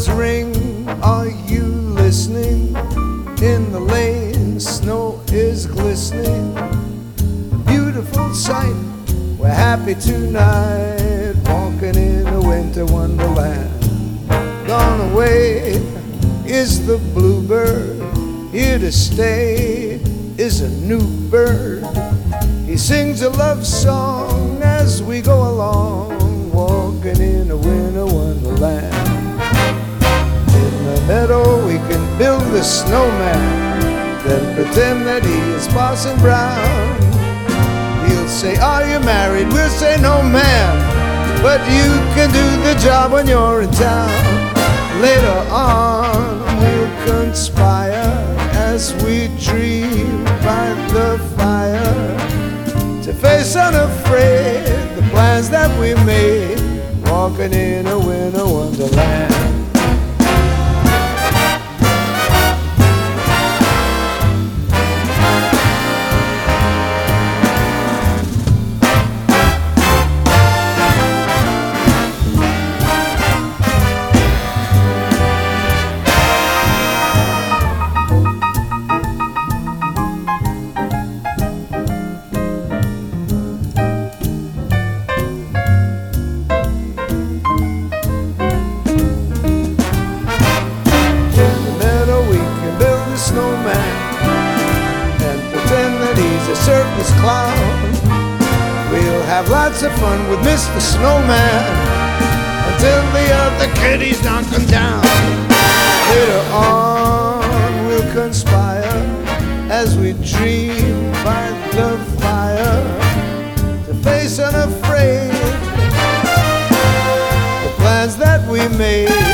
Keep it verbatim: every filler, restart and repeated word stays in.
bells ring, are you listening? In the lane, snow is glistening. A beautiful sight, we're happy tonight, walking in a winter wonderland. Gone away is the bluebird, here to stay is a new bird. He sings a love song as we go along, walking in a winter wonderland. In the meadow we can build a snowman, then pretend that he is Parson Brown. He'll say, are you married? We'll say, no ma'am, but you can do the job when you're in town. Later on we'll conspire as we dream by the fire, to face unafraid the plans that we made, walking in a winter wonderland. Snowman and pretend that he's a circus clown. We'll have lots of fun with Mister Snowman until the other kiddies knock him down. Later on we'll conspire as we dream by the fire, to face unafraid the plans that we made,